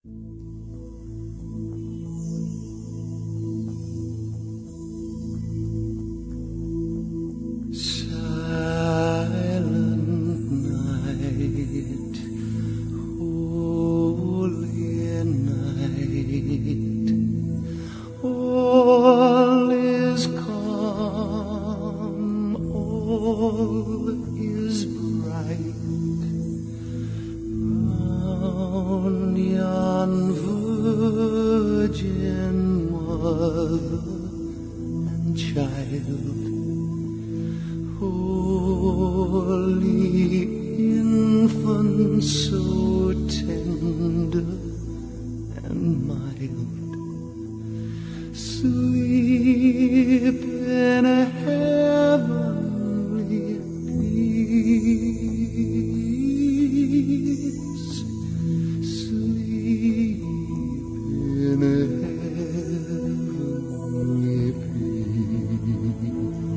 Night, holy night, all is calm, all is bright, round yon virgin mother and child. Holy infant, so tender and mild, sleep in a heavenly peace, sleep in a heavenly peace.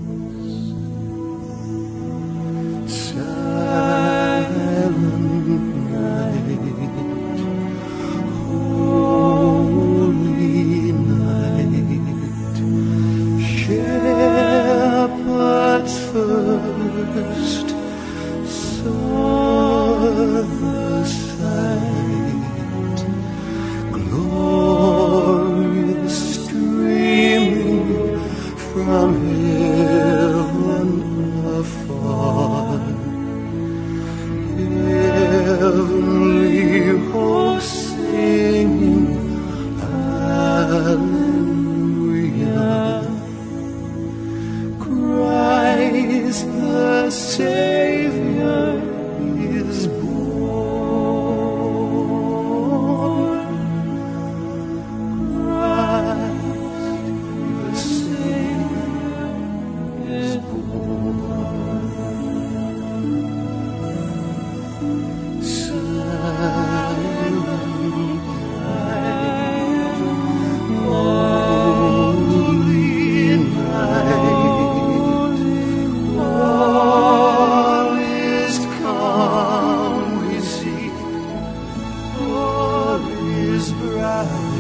Silent night, holy night, shepherds first saw the sight, glorious streaming from heaven afar. Heavenly hosts singing Hallelujah. Christ the Savior is born. Christ the Savior is born. All is bright.